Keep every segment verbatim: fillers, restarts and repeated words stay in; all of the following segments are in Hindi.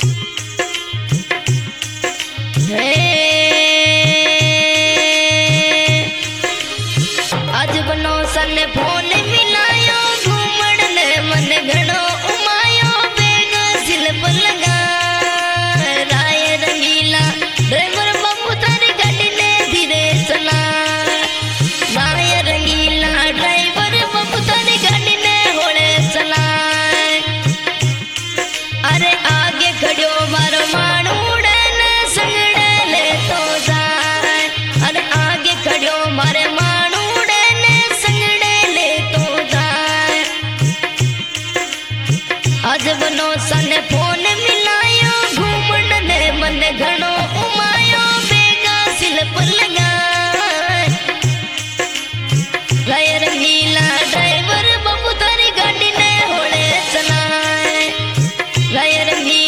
आज बनो सन फोन मिलायो घूमण ने मन घणो उमायो बेग सिल्प लगा राय रंगीला ड्राइवर बाबू तारी गाड़ी ने धीरे चला राय रंगीला ड्राइवर बाबू तारी गाड़ी ने होले चला अरे आगे खड़ो मारो माणूड़े ने संगड़े ले तो जाए अरे आगे खड़ो मारे माणूड़े ने संगड़े ले तो जाए आज बनो सन फोन मिलायो घूमण ने मन घणो उमायो बेगा सिल्प लगाए राय रंगीला ड्राइवर बाबू तारी गाड़ी ने होले चलाए राय रंगीला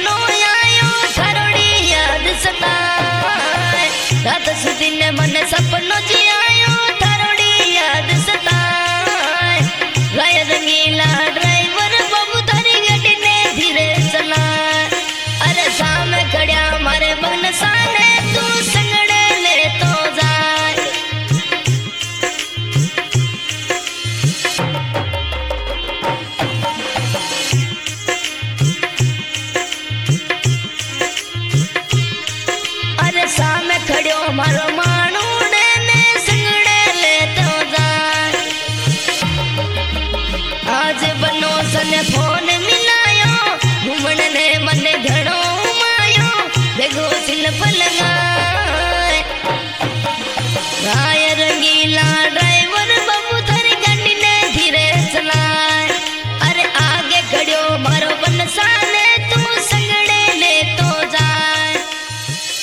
बनो आयो थारोड़ी याद सताए रात सुधी ने मन सपनो जी आयो थारोड़ी याद सताए गाय रंगीला ड्राइवर बाबू तारी गाड़ी ने धीरे चलाए अरे सामने खड़िया मारे बगन साने तू संगड़े ले तो जाए सामे खड़ियो मारो मानूड़े ने संगड़े ले तो जाए आज बनो सने फोन मिलायो घूमण ने मन घणो मायो देखो सिल पलगाए गाय रंगीला ड्राइवर